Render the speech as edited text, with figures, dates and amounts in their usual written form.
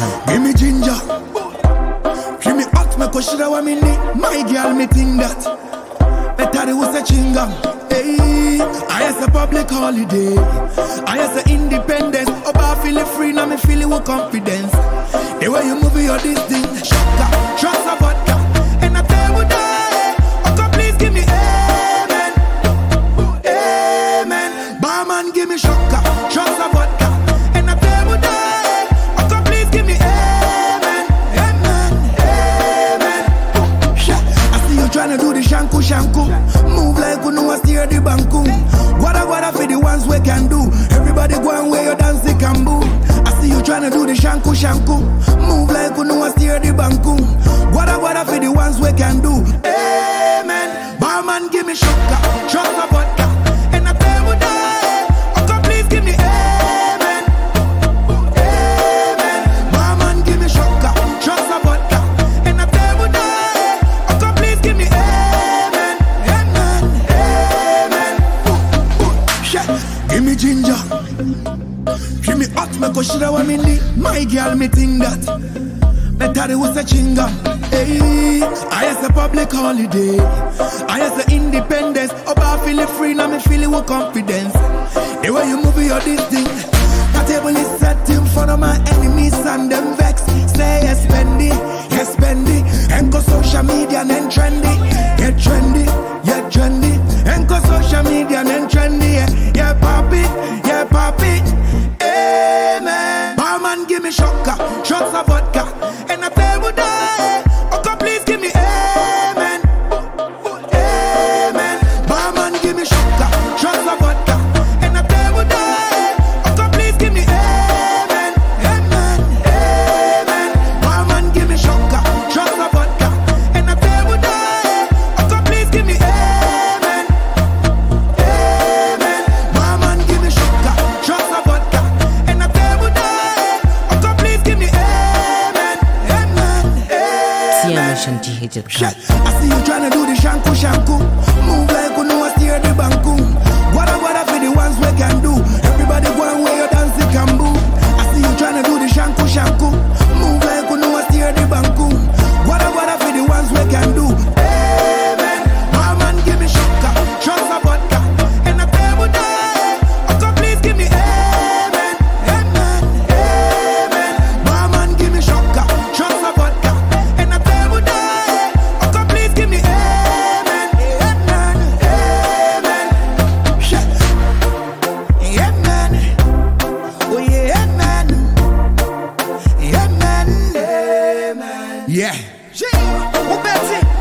Give me ginger. Give me hot, me koshira wa me need. My girl, me think that. Better it was a chingam. Hey, I as a public holiday. I as a independence. Oba feeling free, now me feeling with confidence. The way you move your this thing, shaka, trust a vodka. And I tell you that, oh, please give me amen. Amen. Barman, give me shaka, trust a vodka. And I tell you that, oh, please give me amen. Amen. Amen. I see you trying to do the shanku shanku. Move like you know I steer the banku. Guada for the ones we can do. Everybody go and wear your dance the cambo. I see you trying to do the shanku shanku. Move like you know I steer the banku. Guada for the ones we can do. Amen. Barman give me shaka, trust a vodka. And I tell you that, oh please give me amen. Amen. Barman give me shaka, trust a vodka. And I tell you that, oh please give me amen. Amen. Amen. Give me ginger. Give me hot, me koshira wa me need. My girl, me think that. Better it was a chinga. Hey, I as a public holiday. I as a independence. Oba feeling free, now me feeling with confidence. The way you move your this thing. My table is set in front of my enemies and them vex. Say yes, spendy, yes, spendy. And go social media and then trendy. Get trendy, yeah, trendy. And go social media and then trendy. Yeah, pop it, yeah, pop it. Amen. Barman, give me shaka, shots of vodka. And I tell you that, oh, please give me amen. Amen. Barman, give me shaka, shots of vodka. And I tell you that, oh, please give me amen. Amen. Amen. Barman, give me shaka, shots of vodka. And I tell you that, oh, please give me amen. Amen. Barman, give me shaka, shots of vodka. And I tell you that, oh, please give me amen. Amen. Siamo shanti I see you trying to do the shanku shanku. Move like you know I steer the banku. Guada for the ones we can do. Everybody go and wear your dance the cambo. I see you trying to do the shanku shanku. Move like you know I steer the banku. Guada for the ones we can do. Amen. Barman, give me shaka, trust a vodka. And I tell you that, oh, please give me amen. Amen. Amen. Barman, give me shaka, trust a vodka. And I tell you that, oh, please give me amen. Amen. Amen. Amen. Oh yeah, amen. Amen. Amen. Yeah. Oh Betsy.